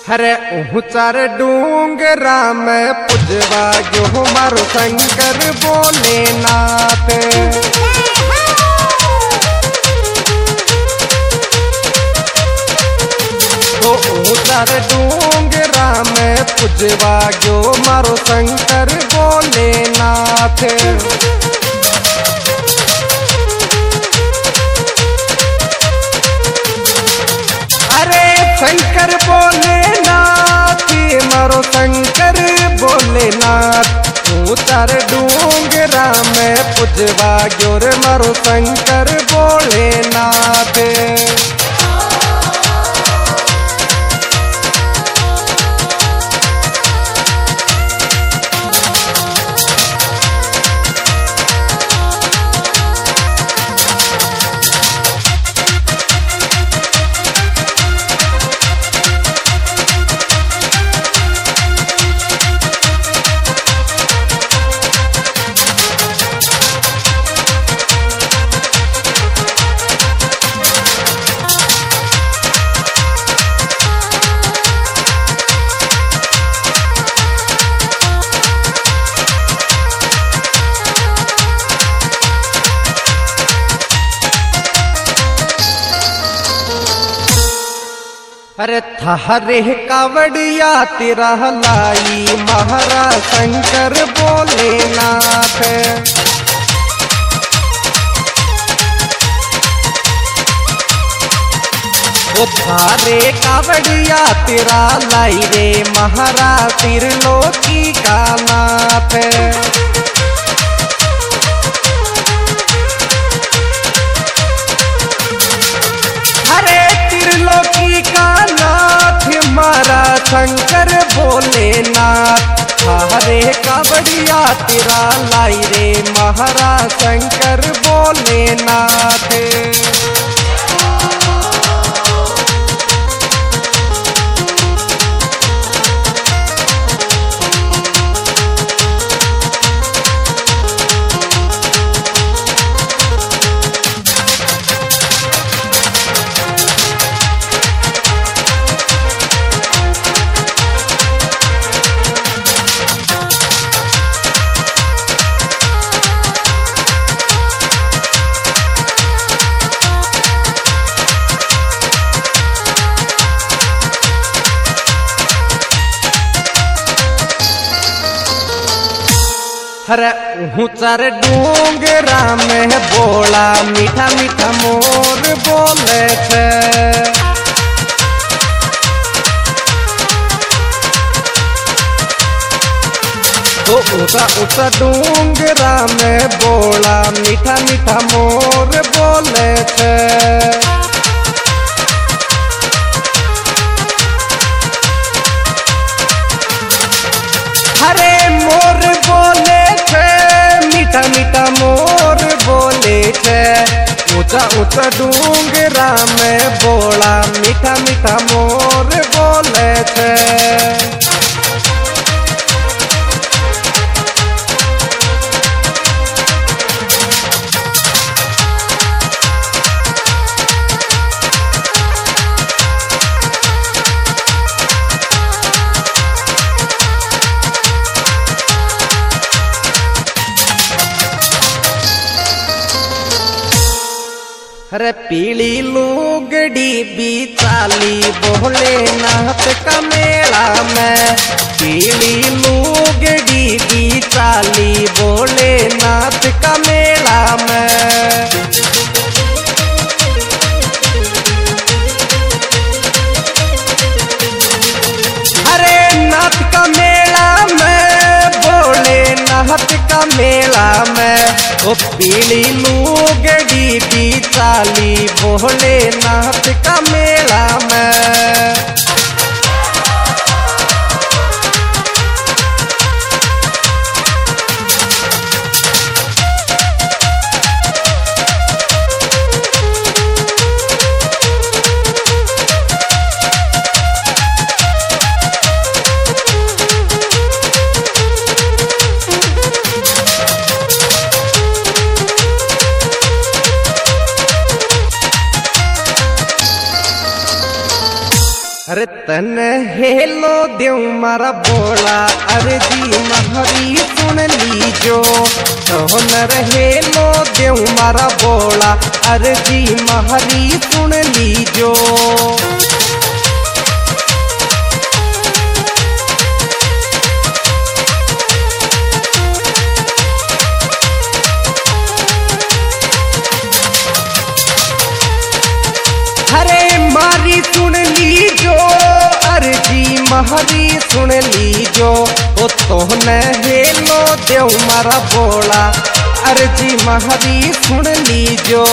हरे ऊंचार डूंगरा में पुजवा जो मारो शंकर भोलेनाथ। तो ऊंचार डूंगरा में पुजवा जो मारो शंकर भोलेनाथ। शंकर भोलेनाथ मारो शंकर भोलेनाथ। ऊंचार डूंगरा में पुजवा जोर मारो शंकर भोलेनाथ। अरे थारे कावड़िया तेरा लाई महारा शंकर भोलेनाथ। ओ थारे कावड़िया तेरा लाई रे महारा त्रिलोकी का नाथ। मारा शंकर भोलेनाथ। हरे कावड़िया तेरा लाई रे महारा शंकर भोलेनाथ। हरे ऊंचार डूंगरा में बोला मीठा मीठा मोर बोले थे। तो ऊंचा ऊंचा डूंगरा में बोला मीठा मीठा मोर बोले थे। हरे मोर बोले मीठा मीठा मोर बोले थे। ऊंचा ऊंचा डूंगरा में बोला मीठा मीठा मोर बोले थे। अरे पीली लुगड़ी बिचाली भोलेनाथ का मेला में। पीली लुगड़ी बिचाली भोलेनाथ का मेला में। अरे नाथ का मेला में भोलेनाथ का मेला में। ओ पीली लुगड़ी बिचाली भोलेनाथ का मेला में। अरे तन हेलो देव मारा बोला अर्जी महरी सुन लीजो तोहनर हेलो देव मारा बोला अर्जी महरी सुन लीजो। अरे मारी सुन लीजो अर्जी महरी सुन लीजो ओ तोहने हेलो देव मारा बोला अर्जी महरी सुन लीजो।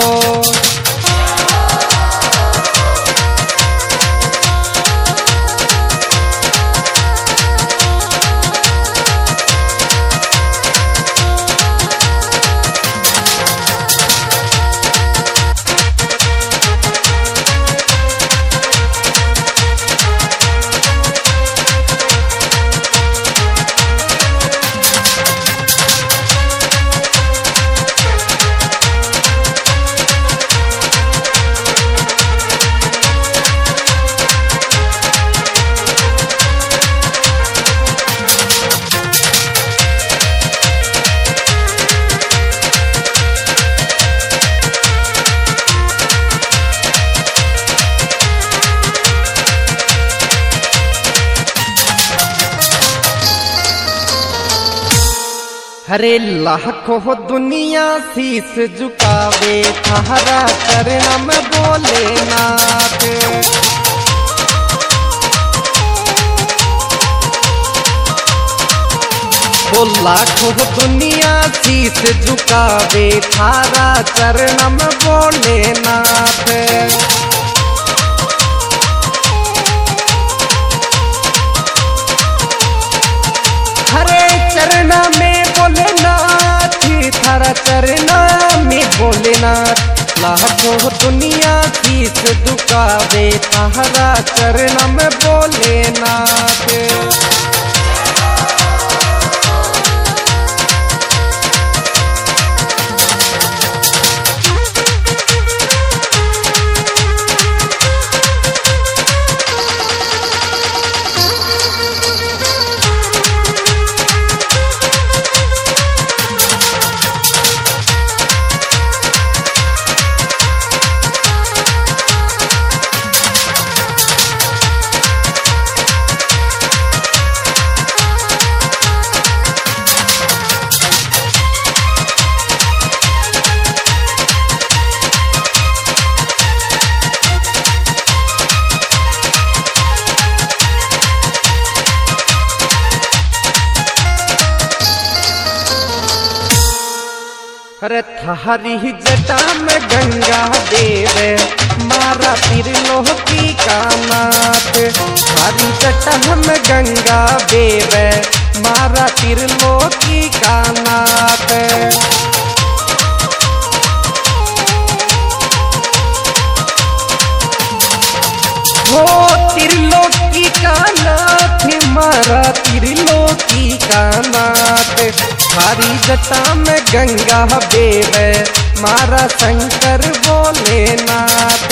अरे लाखों दुनिया शीस झुकावे थारा चरणम भोलेनाथ। ओ लाखों दुनिया शीस झुकावे थारा चरणम भोलेनाथ। हरे चरणा में भोलेनाथ थारा चरणा में भोलेनाथ लाखों दुनिया शीस झुकावे थारा चरणा में भोलेनाथ। अरे थारी जटा में गंगा देव मारा त्रिलोकी का नाथ। थारी जटा में गंगा देव मारा त्रिलोकी का नाथ। हो त्रिलोकी का नाथ मारा त्रिलोकी का नाथ। थारी जटा में गंगा देव मारा शंकर भोलेनाथ।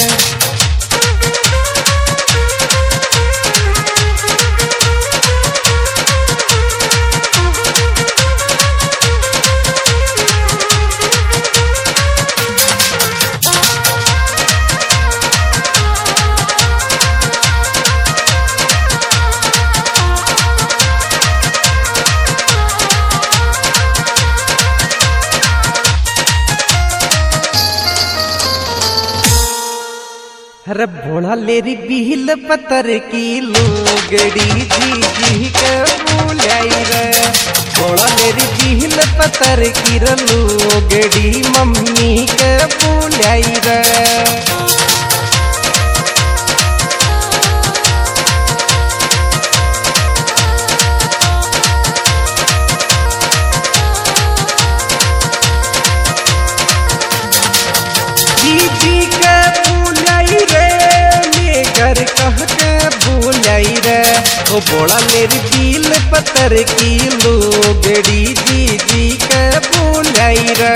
अरे भोला लेरी बिहल पतर की लोगड़ी जी जी के भूलाई रे। भोला लेरी बिहल पतर की लोगड़ी मम्मी के भूलाई रे। जी के भूलाई रे मेघर कह के भूलाई रे। ओ बोला मेरी बिल पतर की लोगड़ी जी जी के भूलाई रे।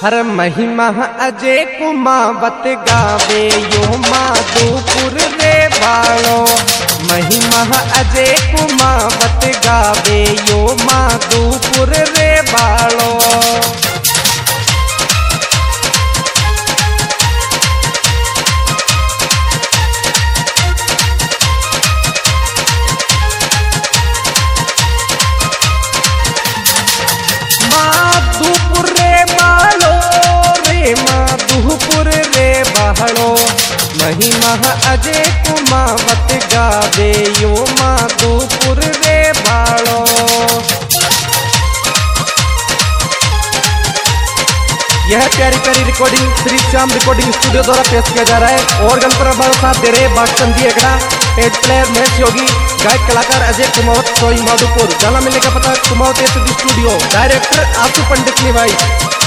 हर महिमा अजय कुमावत गावे यो माधोपुर रे बालो। महिमा अजय कुमावत गावे यो माधोपुर रे बालो। माधोपुर रे बालो रे माधोपुर रे बालो। महिमा अजय कुमावत गावे यो माधोपुर रे बालो। यह प्यारी प्यारी recording Shri Shyam recording studio द्वारा पेश किया जा रहा है। और गणपर साथ दे रहे बागचंदी एकड़ा, हेड प्लेयर महेश योगी, गायक कलाकार अजय कुमावत, सोई माधोपुर। गाना मिलने का पता कुमावत स्टूडियो, डायरेक्टर आशु पंडित निभाई।